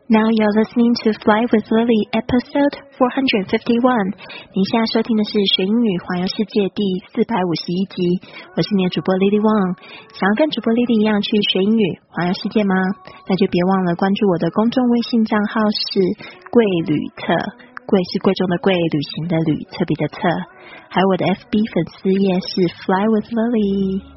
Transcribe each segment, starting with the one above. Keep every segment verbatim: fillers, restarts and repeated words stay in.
Now you're listening to Fly with Lily episode four fifty-one. 你现在收听的是学英语环游世界第四百五十一集，我是你的主播 Lily Wang。想要跟主播 Lily 一样去学英语环游世界吗？那就别忘了关注我的公众微信账号是贵旅特，贵是贵重的贵，旅行的旅，特别的特，还有我的 F B 粉丝页是 Fly with Lily。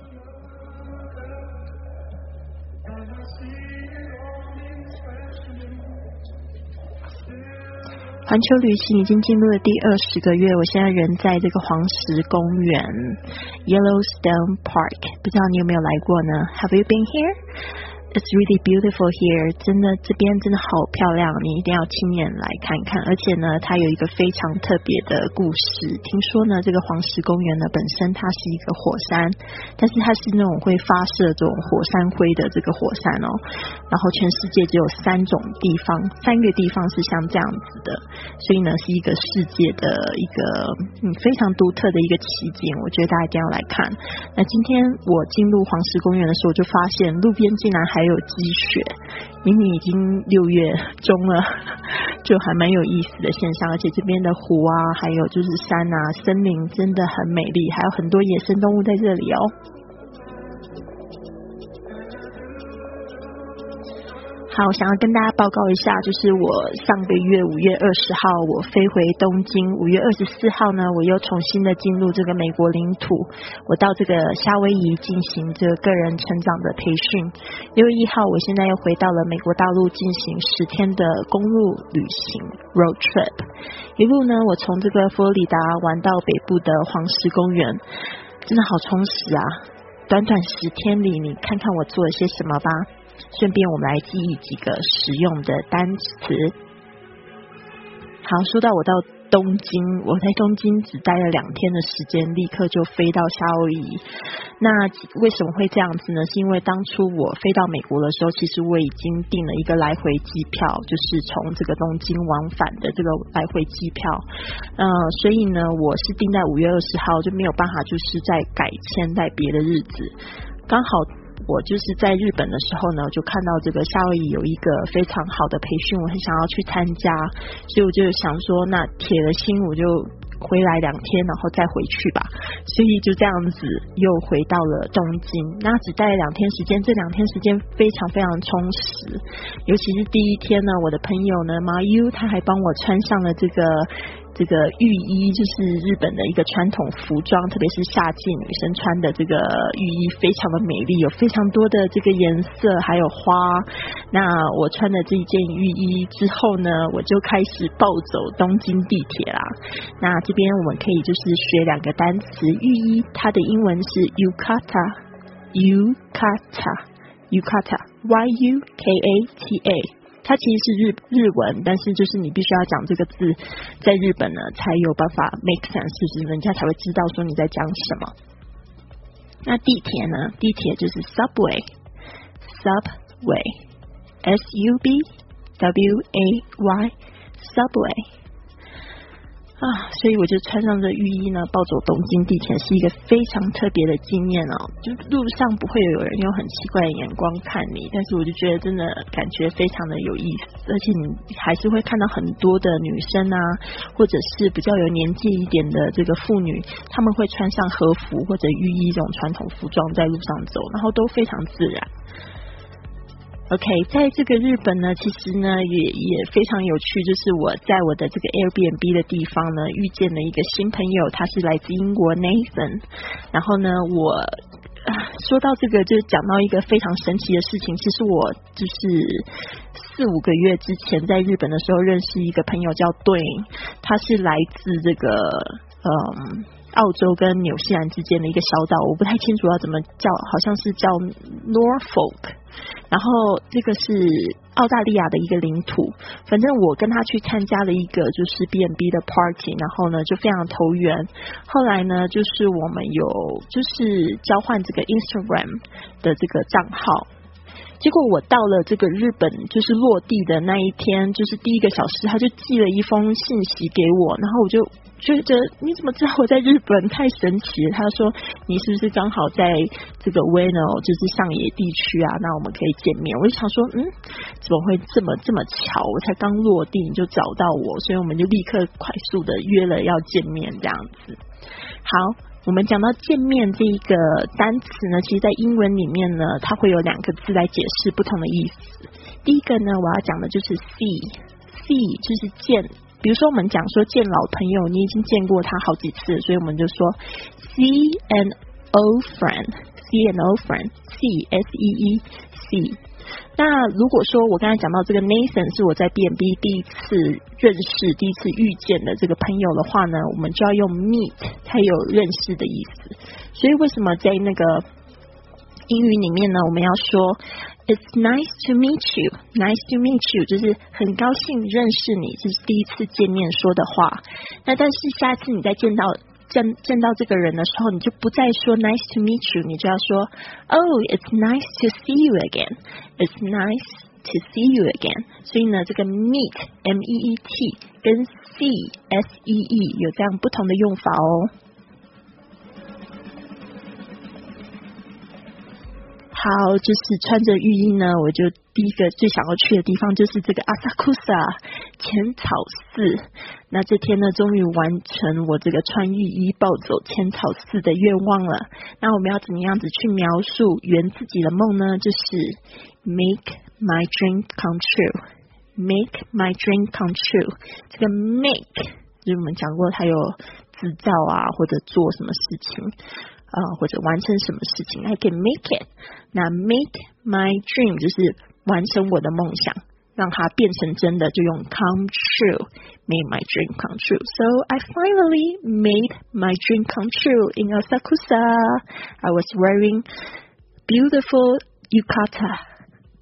环球旅行已经进入了第二十个月，我现在人在这个黄石公园 Yellowstone Park， 不知道你有没有来过呢？ Have you been here? It's really beautiful here. 真的这边真的好漂亮，你一定要亲眼来看看。而且呢，它有一个非常特别的故事。听说呢，这个黄石公园呢本身它是一个火山，但是它是那种会发射这种火山灰的这个火山哦。然后全世界只有三种地方，三个地方是像这样子的，所以呢是一个世界的一个嗯非常独特的一个奇景，我觉得大家一定要来看。那今天我进入黄石公园的时候，我就发现路边竟然还还有积雪，明明已经六月中了，就还蛮有意思的现象。而且这边的湖啊，还有就是山啊，森林真的很美丽，还有很多野生动物在这里哦。好，我想要跟大家报告一下，就是我上个月五月二十号我飞回东京，五月二十四号呢我又重新的进入这个美国领土，我到这个夏威夷进行这个个人成长的培训。六月一号我现在又回到了美国大陆进行十天的公路旅行 road trip， 一路呢我从这个佛罗里达玩到北部的黄石公园，真的好充实啊。短短十天里你看看我做了些什么吧，顺便我们来记忆几个实用的单词。好，说到我到东京，我在东京只待了两天的时间，立刻就飞到夏威夷。那为什么会这样子呢？是因为当初我飞到美国的时候，其实我已经订了一个来回机票，就是从这个东京往返的这个来回机票。呃，所以呢，我是订在五月二十号，就没有办法就是再改签在别的日子。刚好我就是在日本的时候呢，就看到这个夏威夷有一个非常好的培训，我很想要去参加，所以我就想说，那铁了心我就回来两天，然后再回去吧。所以就这样子又回到了东京，那只待了两天时间，这两天时间非常非常充实。尤其是第一天呢，我的朋友呢马 U 他还帮我穿上了这个这个浴衣，就是日本的一个传统服装，特别是夏季女生穿的这个浴衣非常的美丽，有非常多的这个颜色还有花。那我穿的这一件浴衣之后呢，我就开始暴走东京地铁啦。那这边我们可以就是学两个单词，浴衣它的英文是 yukata yukata yukata y u k a t a，它其实是日日文，但是就是你必须要讲这个字，在日本呢才有办法 make sense， 就是人家才会知道说你在讲什么。那地铁呢？地铁就是 subway subway S U B W A Y subway。啊，所以我就穿上这浴衣呢，暴走东京地铁，是一个非常特别的经验哦。就路上不会有人用很奇怪的眼光看你，但是我就觉得真的感觉非常的有意思，而且你还是会看到很多的女生啊，或者是比较有年纪一点的这个妇女，她们会穿上和服或者浴衣这种传统服装在路上走，然后都非常自然。OK， 在这个日本呢，其实呢也也非常有趣，就是我在我的这个 Airbnb 的地方呢，遇见了一个新朋友，他是来自英国 Nathan。然后呢，我说到这个，就讲到一个非常神奇的事情，其实我就是四五个月之前在日本的时候认识一个朋友叫 Dwayne， 他是来自这个嗯。澳洲跟纽西兰之间的一个小岛，我不太清楚要怎么叫，好像是叫 Norfolk， 然后这个是澳大利亚的一个领土。反正我跟他去参加了一个就是 B and B 的 party， 然后呢就非常投缘。后来呢就是我们有就是交换这个 Instagram 的这个账号。结果我到了这个日本就是落地的那一天，就是第一个小时他就寄了一封信息给我，然后我就觉得你怎么知道我在日本？太神奇了。他说你是不是刚好在这个 Ueno 就是上野地区啊？那我们可以见面。我就想说，嗯，怎么会这么这么巧？我才刚落地你就找到我，所以我们就立刻快速的约了要见面这样子。好。我们讲到见面这一个单词呢，其实在英文里面呢，它会有两个字来解释不同的意思。第一个呢，我要讲的就是 see，see 就是见。比如说我们讲说见老朋友，你已经见过他好几次，所以我们就说 see an old friend，see an old friend，see S E E see。那如果说我刚才讲到这个 Nathan 是我在 B and B 第一次认识、第一次遇见的这个朋友的话呢，我们就要用 meet， 它有认识的意思。所以为什么在那个英语里面呢，我们要说 It's nice to meet you， nice to meet you 就是很高兴认识你，这是第一次见面说的话。那但是下次你再见到见见到这个人的时候，你就不再说 nice to meet you， 你就要说 Oh, it's nice to see you again. It's nice to see you again. 所以呢，这个 meet M E E T 跟 see S E E 有这样不同的用法哦。好，就是穿着浴衣呢，我就第一个最想要去的地方就是这个阿萨库萨浅草寺。那这天呢，终于完成我这个穿浴衣暴走浅草寺的愿望了。那我们要怎么样子去描述圆自己的梦呢？就是 make my dream come true， make my dream come true。这个 make 就是我们讲过，它有制造啊，或者做什么事情。呃，或者完成什么事情 I can make it。 那 make my dream 就是完成我的梦想，让它变成真的，就用 come true， make my dream come true. So I finally made my dream come true in Asakusa. I was wearing beautiful yukata。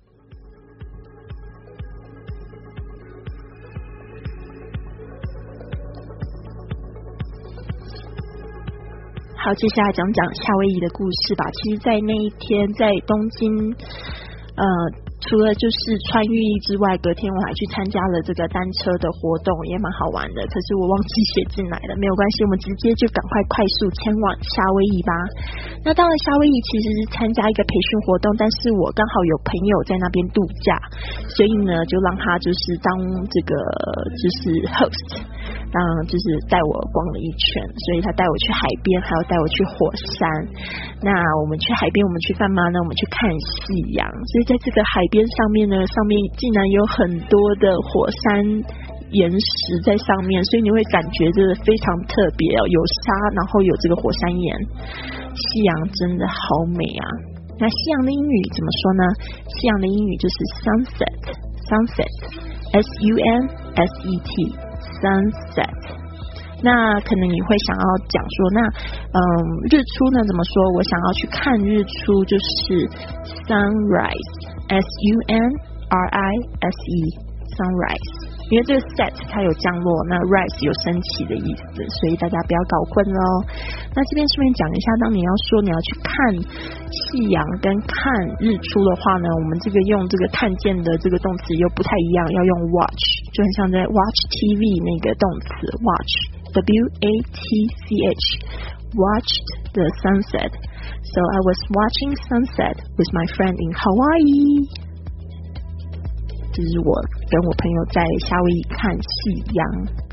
好，接下来讲讲夏威夷的故事吧。其实在那一天在东京呃除了就是穿浴衣之外，隔天我还去参加了这个单车的活动，也蛮好玩的。可是我忘记写进来了，没有关系，我们直接就赶快快速前往夏威夷吧。那到了夏威夷其实是参加一个培训活动，但是我刚好有朋友在那边度假，所以呢就让他就是当这个就是 host， 让就是带我逛了一圈，所以他带我去海边，还有带我去火山。那我们去海边，我们去干嘛呢？我们去看夕阳。所以在这个海边上面呢，上面竟然有很多的火山岩石在上面，所以你会感觉这个非常特别哦，有沙，然后有这个火山岩，夕阳真的好美啊。那夕阳的英语怎么说呢？夕阳的英语就是 sunset sunset S U N S E T sunset。那可能你会想要讲说，那嗯，日出呢怎么说？我想要去看日出，就是 sunrise S U N R I S E sunrise。因为这个 set 它有降落，那 rise 有升起的意思，所以大家不要搞混咯。那这边顺便讲一下，当你要说你要去看夕阳跟看日出的话呢，我们这个用这个看见的这个动词又不太一样，要用 watch， 就很像在 watch T V 那个动词 watch W A T C H watched the sunset. So I was watching sunset with my friend in Hawaii. 这是我跟我朋友在夏威夷看夕阳。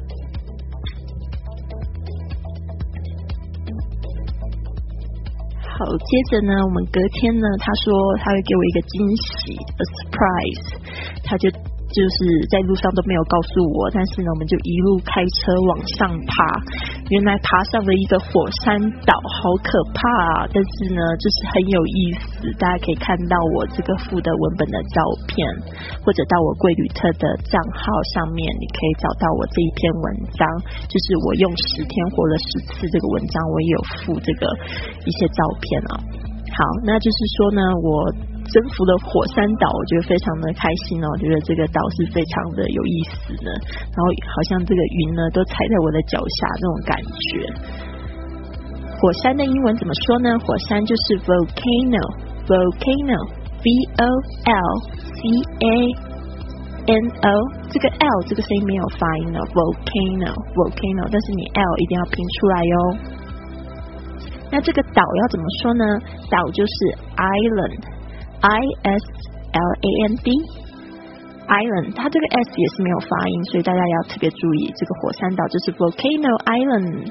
好，接着呢，我们隔天呢，他说他会给我一个惊喜 ，a surprise， 他就就是在路上都没有告诉我，但是呢，我们就一路开车往上爬，原来爬上了一个火山岛，好可怕啊！但是呢，就是很有意思，大家可以看到我这个附的文本的照片，或者到我贵旅特的账号上面，你可以找到我这一篇文章，就是我用十天活了十次这个文章，我也有附这个一些照片啊。好，那就是说呢，我征服了火山岛，我觉得非常的开心哦，我觉得这个岛是非常的有意思的，然后好像这个云呢都踩在我的脚下那种感觉。火山的英文怎么说呢？火山就是 volcano volcano V O L C A N O， 这个 L 这个声音没有发音的 volcano volcano， 但是你 L 一定要拼出来哟。那这个岛要怎么说呢？岛就是 island I S L A N D island， 它这个 S 也是没有发音，所以大家要特别注意，这个火山岛就是 volcano island。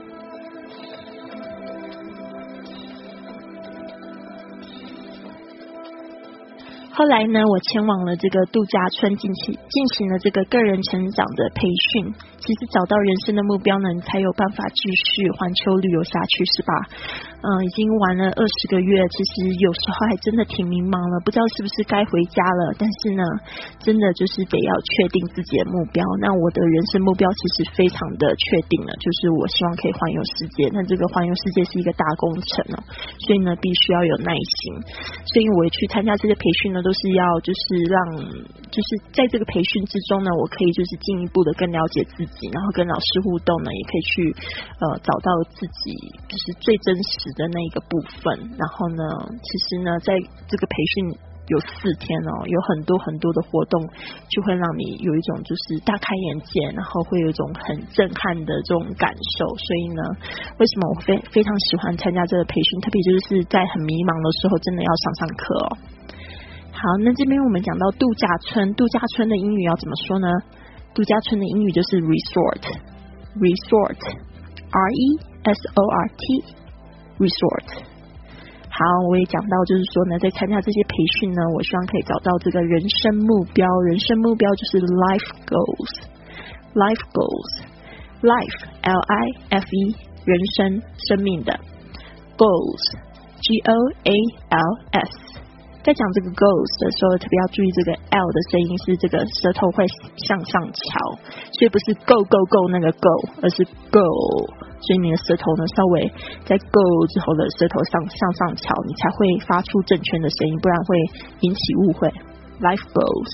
后来呢，我前往了这个度假村，进行进行了这个个人成长的培训。其实找到人生的目标呢，你才有办法继续环球旅游下去，是吧？嗯，已经玩了二十个月，其实有时候还真的挺迷茫了，不知道是不是该回家了。但是呢，真的就是得要确定自己的目标。那我的人生目标其实非常的确定了，就是我希望可以环游世界。那这个环游世界是一个大工程哦，所以呢，必须要有耐心。所以我去参加这些培训呢，都是要就是让，就是在这个培训之中呢，我可以就是进一步的更了解自己，然后跟老师互动呢，也可以去呃找到自己就是最真实的那一个部分。然后呢，其实呢，在这个培训有四天哦，有很多很多的活动，就会让你有一种就是大开眼界，然后会有一种很震撼的这种感受。所以呢，为什么我非非常喜欢参加这个培训，特别就是在很迷茫的时候，真的要上上课哦。好，那这边我们讲到度假村，度假村的英语要怎么说呢？度假村的英语就是 resort resort R E S O R T resort。 好，我也讲到就是说呢，在参加这些培训呢，我希望可以找到这个人生目标。人生目标就是 life goals life goals life L I F E 人生生命的 goals G O A L S。在讲这个 goals 的时候，特别要注意这个 L 的声音是这个舌头会向上翘，所以不是 go go go 那个 go， 而是 go， 所以你的舌头呢稍微在 go 之后的舌头上向上翘，你才会发出正确的声音，不然会引起误会。 Life goals。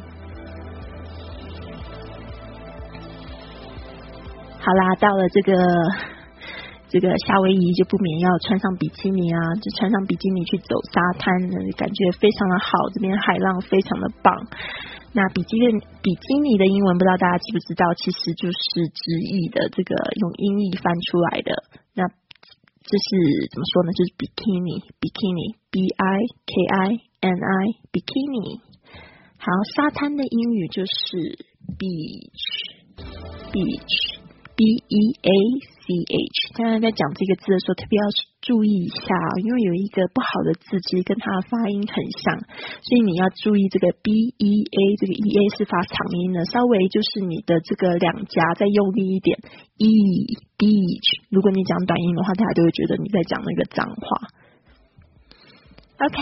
好啦，到了这个这个夏威夷就不免要穿上比基尼啊，就穿上比基尼去走沙滩，感觉非常的好，这边海浪非常的棒。那比基尼比基尼的英文不知道大家知不知道，其实就是直译的这个用音译翻出来的。那这是怎么说呢？就是 bikini bikini B I K I N I bikini。 好，沙滩的英语就是 beach beach B E A C H。 当然在讲这个字的时候特别要注意一下，因为有一个不好的字其实跟它的发音很像，所以你要注意这个 B E A， 这个 E A 是发长音的，稍微就是你的这个两颊再用力一点 E beach。 如果你讲短音的话，大家都会觉得你在讲那个脏话。 OK，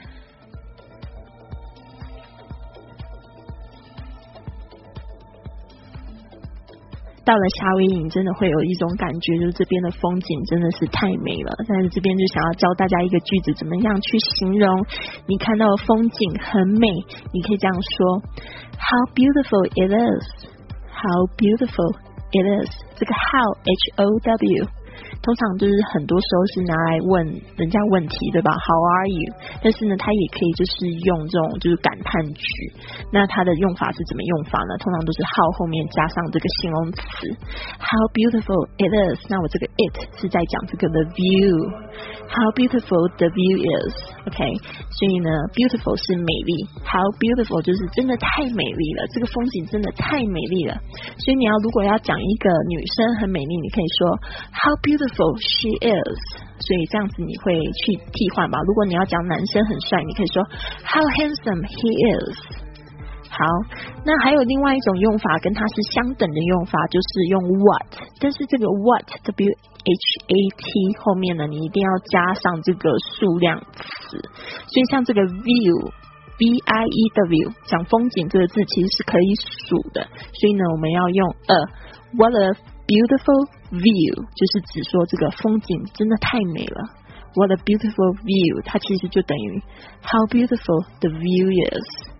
到了夏威夷真的会有一种感觉，就是这边的风景真的是太美了。但是这边就想要教大家一个句子，怎么样去形容你看到的风景很美。你可以这样说 How beautiful it is How beautiful it is。 这个 how H O W通常就是很多时候是拿来问人家问题，对吧？ How are you？ 但是呢，它也可以就是用这种就是感叹句。那它的用法是怎么用法呢？通常都是 how 后面加上这个形容词 How beautiful it is。 那我这个 it 是在讲这个 the view， How beautiful the view is。 OK， 所以呢 beautiful 是美丽， How beautiful 就是真的太美丽了，这个风景真的太美丽了。所以你要如果要讲一个女生很美丽，你可以说 How beautiful she is。 所以这样子你会去替换吧。如果你要讲男生很帅，你可以说 How handsome he is。 好，那还有另外一种用法跟它是相等的用法，就是用 what， 但是这个 what W H A T 后面呢，你一定要加上这个数量词。所以像这个 view V I E W 讲风景这个字其实是可以数的，所以呢我们要用 a what a beautiful view， 就是指说这个风景真的太美了。 What a beautiful view， 它其实就等于 How beautiful the view is。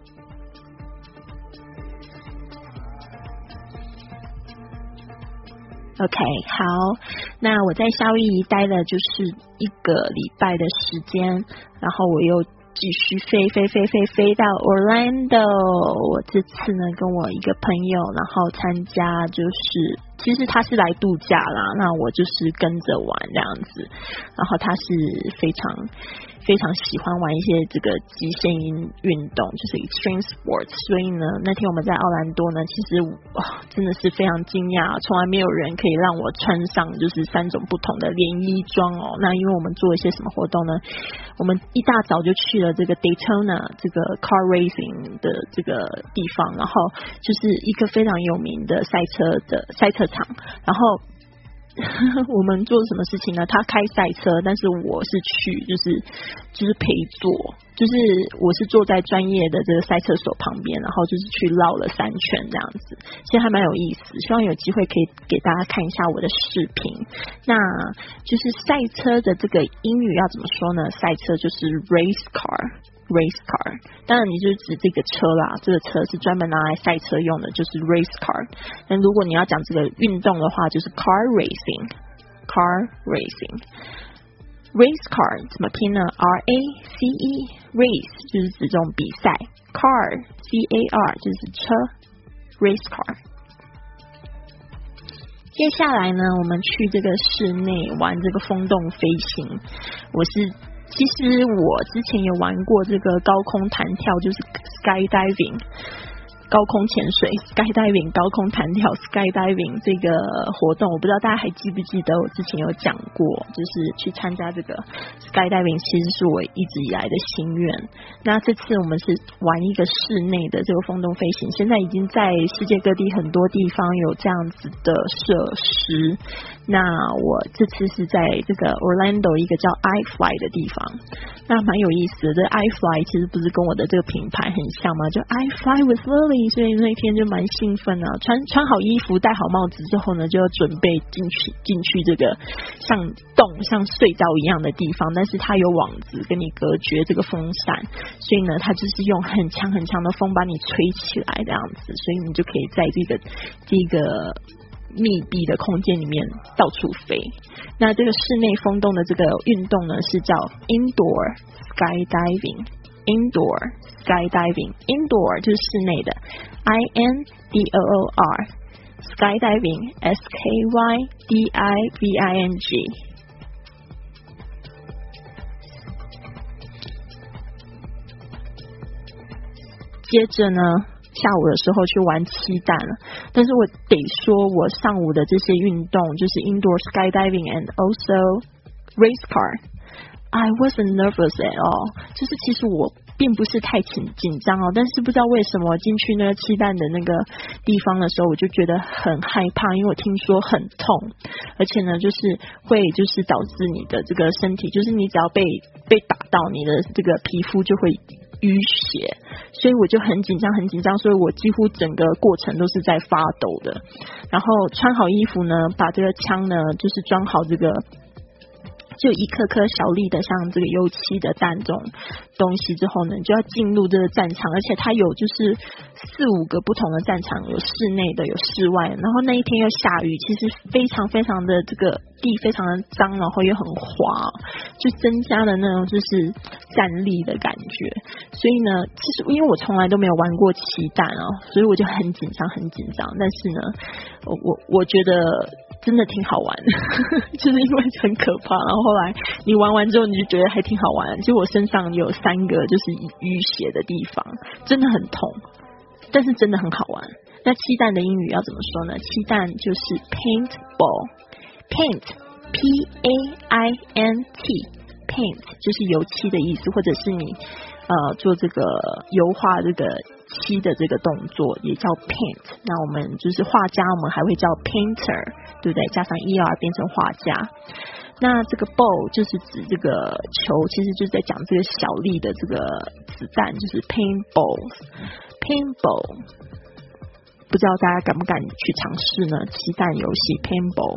OK， 好，那我在夏威夷待了就是一个礼拜的时间，然后我又继续飞飞飞飞飞到 Orlando。 我这次呢跟我一个朋友，然后参加就是其实他是来度假啦，那我就是跟着玩这样子，然后他是非常非常喜欢玩一些这个极限运动，就是 extreme sports， 所以呢那天我们在奥兰多呢，其实哇真的是非常惊讶，从来没有人可以让我穿上就是三种不同的连衣装哦。那因为我们做一些什么活动呢，我们一大早就去了这个 Daytona 这个 car racing 的这个地方，然后就是一个非常有名的赛车的赛车场，然后我们做什么事情呢？他开赛车，但是我是去就是就是陪坐，就是我是坐在专业的这个赛车手旁边，然后就是去绕了三圈这样子，其实还蛮有意思。希望有机会可以给大家看一下我的视频。那就是赛车的这个英语要怎么说呢？赛车就是 race car。race car， 当然你就是指这个车啦，这个车是专门拿来赛车用的，就是 race car。 但如果你要讲这个运动的话，就是 car racing car racing race car 怎么拼呢？ R A C E race 就是指这种比赛， car C A R 就是车， race car。 接下来呢我们去这个室内玩这个风洞飞行。我是其实我之前有玩过这个高空弹跳，就是 skydiving 高空潜水 skydiving 高空弹跳 skydiving 这个活动，我不知道大家还记不记得，我之前有讲过，就是去参加这个 skydiving 其实是我一直以来的心愿。那这次我们是玩一个室内的这个风洞飞行，现在已经在世界各地很多地方有这样子的设施。那我这次是在这个 Orlando 一个叫 iFly 的地方，那蛮有意思的。这 iFly 其实不是跟我的这个品牌很像吗？就 iFly with Lily， 所以那天就蛮兴奋啊，穿穿好衣服戴好帽子之后呢，就要准备进去进去这个像洞像隧道一样的地方，但是它有网子跟你隔绝这个风扇，所以呢它就是用很强很强的风把你吹起来这样子，所以你就可以在这个这个密闭的空间里面到处飞。那这个室内风洞的这个运动呢是叫 indoor skydiving indoor skydiving indoor 就是室内的 I N D O O R skydiving S K Y D I V I N G。 接着呢下午的时候去玩漆弹了，但是我得说我上午的这些运动就是 indoor skydiving and also race car I wasn't nervous at all， 就是其实我并不是太紧紧张哦，但是不知道为什么进去那个漆弹的那个地方的时候，我就觉得很害怕，因为我听说很痛，而且呢就是会就是导致你的这个身体，就是你只要被被打到，你的这个皮肤就会淤血，所以我就很紧张很紧张，所以我几乎整个过程都是在发抖的。然后穿好衣服呢，把这个枪呢就是装好这个就一颗颗小粒的像这个油漆的弹这种东西之后呢，你就要进入这个战场，而且它有就是四五个不同的战场，有室内的有室外的，然后那一天又下雨，其实非常非常的这个地非常的脏，然后又很滑，就增加了那种就是战力的感觉。所以呢其实因为我从来都没有玩过漆弹哦，所以我就很紧张很紧张，但是呢我我我觉得真的挺好玩就是因为很可怕，然后后来你玩完之后你就觉得还挺好玩。其实我身上有三个就是淤血的地方，真的很痛，但是真的很好玩。那漆弹的英语要怎么说呢？漆弹就是 paintball paint P A I N T paint 就是油漆的意思，或者是你呃做这个油画这个漆的这个动作也叫 paint。 那我们就是画家，我们还会叫 painter， 对不对？加上 er 变成画家。那这个 ball 就是指这个球，其实就是在讲这个小粒的这个子弹，就是 paintballs paintball。 不知道大家敢不敢去尝试呢？漆弹游戏 paintball。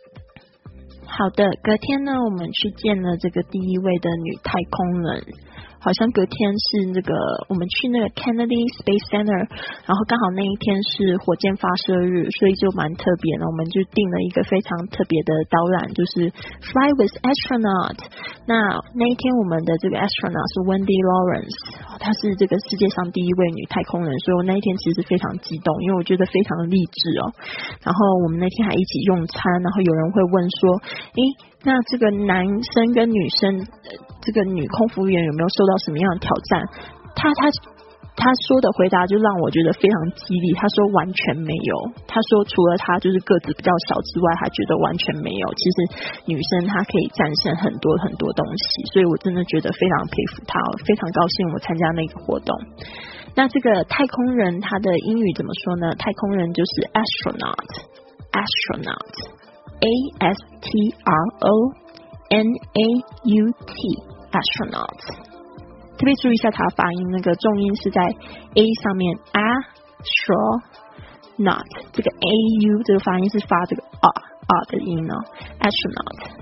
好的，隔天呢我们去见了这个第一位的女太空人。 好像隔天是那个我们去那个 Kennedy Space Center， 然后刚好那一天是火箭发射日，所以就蛮特别的，我们就订了一个非常特别的导览，就是 Fly with Astronaut。 那那一天我们的这个 astronaut 是 Wendy Lawrence， 她是这个世界上第一位女太空人，所以我那一天其实非常激动，因为我觉得非常励志哦。然后我们那天还一起用餐，然后有人会问说，诶，那这个男生跟女生、呃、这个女空服员有没有受到什么样的挑战？他他他说的回答就让我觉得非常激励，他说完全没有，他说除了他就是个子比较小之外，他觉得完全没有，其实女生她可以战胜很多很多东西，所以我真的觉得非常佩服他，非常高兴我参加那个活动。那这个太空人他的英语怎么说呢？太空人就是 astronaut astronaut A S T R O N A U T astronaut， 特别注意一下它的发音，那个重音是在 A 上面 astronaut， 这个 A U 这个发音是发这个 R R 的音哦 astronaut。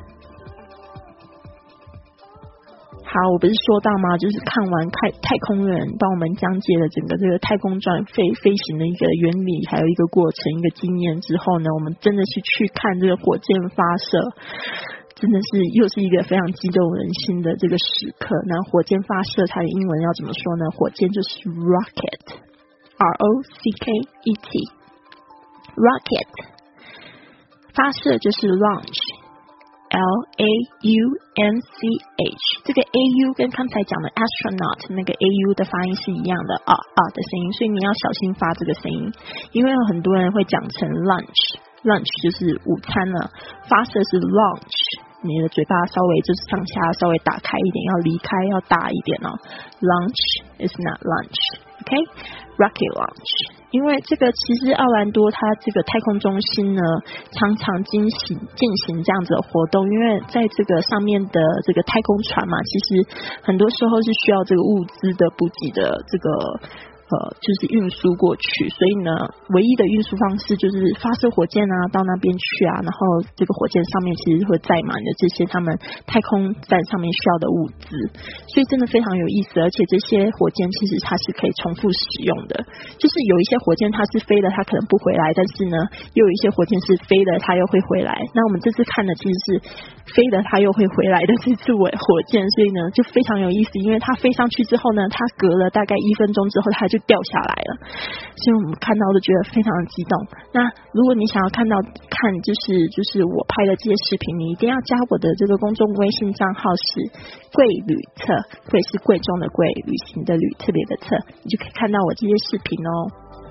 好，我不是说到吗？就是看完太太空人帮我们讲解了整个这个太空转飞飞行的一个原理，还有一个过程、一个经验之后呢，我们真的是去看这个火箭发射，真的是又是一个非常激动人心的这个时刻。那火箭发射它的英文要怎么说呢？火箭就是 rocket R O C K E T rocket， 发射就是 launch L A U N C H， 这个 A U 跟刚才讲的 astronaut 那个 A U 的发音是一样的啊啊的声音，所以你要小心发这个声音，因为有很多人会讲成 lunch lunch 就是午餐了，发射是 launch， 你的嘴巴稍微就是上下稍微打开一点，要离开要大一点哦。Launch is not lunch， OK rocket launch。因为这个其实奥兰多它这个太空中心呢，常常进行进行这样子的活动，因为在这个上面的这个太空船嘛，其实很多时候是需要这个物资的补给的这个。呃，就是运输过去，所以呢，唯一的运输方式就是发射火箭啊，到那边去啊，然后这个火箭上面其实会载满的这些他们太空站上面需要的物资，所以真的非常有意思，而且这些火箭其实它是可以重复使用的，就是有一些火箭它是飞了它可能不回来，但是呢，又有一些火箭是飞了它又会回来，那我们这次看的其实是飞了它又会回来的这次火箭，所以呢就非常有意思，因为它飞上去之后呢，它隔了大概一分钟之后它就掉下来了，所以我们看到都觉得非常的激动。那如果你想要看到看就是就是我拍的这些视频，你一定要加我的这个公众微信账号是贵旅特，贵是贵重的贵，旅行的旅，特别的特，你就可以看到我这些视频哦。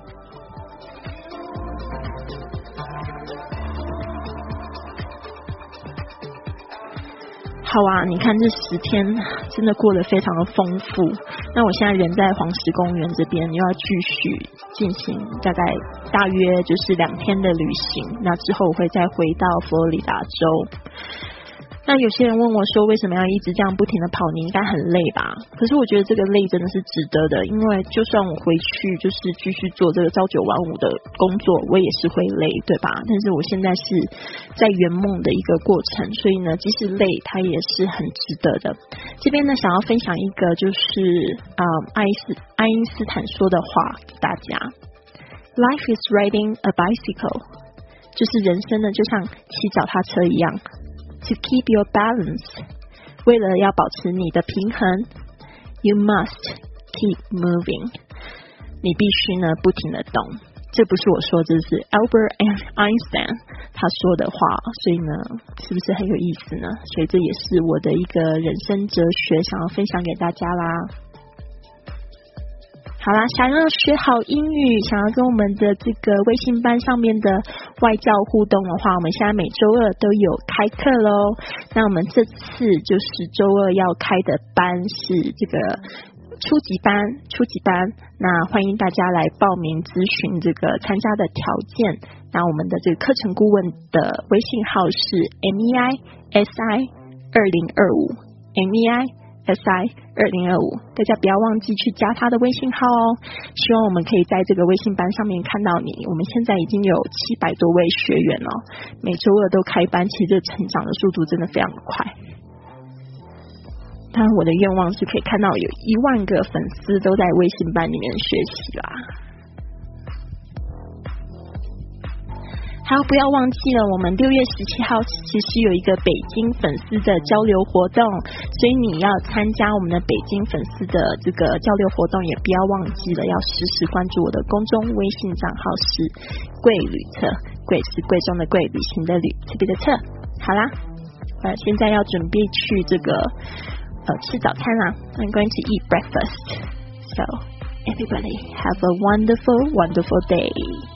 好啊，你看这十天真的过得非常的丰富。那我现在人在黄石公园这边，又要继续进行大概大约就是两天的旅行。那之后我会再回到佛罗里达州。那有些人问我说，为什么要一直这样不停的跑？你应该很累吧？可是我觉得这个累真的是值得的，因为就算我回去就是继续做这个朝九晚五的工作，我也是会累，对吧？但是我现在是在圆梦的一个过程，所以呢，即使累，它也是很值得的。这边呢，想要分享一个就是嗯，爱因斯爱因斯坦说的话给大家 ：Life is riding a bicycle， 就是人生呢就像骑脚踏车一样。To keep your balance， 为了要保持你的平衡 ，you must keep moving， 你必须呢不停的动。这不是我说，这是 Albert Einstein 他说的话，所以呢，是不是很有意思呢？所以这也是我的一个人生哲学，想要分享给大家啦。好啦，想要学好英语，想要跟我们的这个微信班上面的外教互动的话，我们现在每周二都有开课咯。那我们这次就是周二要开的班是这个初级班，初级班，那欢迎大家来报名咨询这个参加的条件。那我们的这个课程顾问的微信号是 M E I S I 二零二五 M E I S I 二零二五， 大家不要忘记去加他的微信号哦。希望我们可以在这个微信班上面看到你。我们现在已经有七百多位学员了，每周二都开班，其实这成长的速度真的非常的快。 当然我的愿望是可以看到有一万个粉丝都在微信班里面学习啦。好，不要忘记了，我们六月十七号其实有一个北京粉丝的交流活动，所以你要参加我们的北京粉丝的这个交流活动，也不要忘记了要时时关注我的公众微信账号是贵旅特，贵是贵重的贵，旅行的旅，特别的特。好啦，呃，现在要准备去这个呃吃早餐啦。I'm going to eat breakfast. So everybody have a wonderful, wonderful day.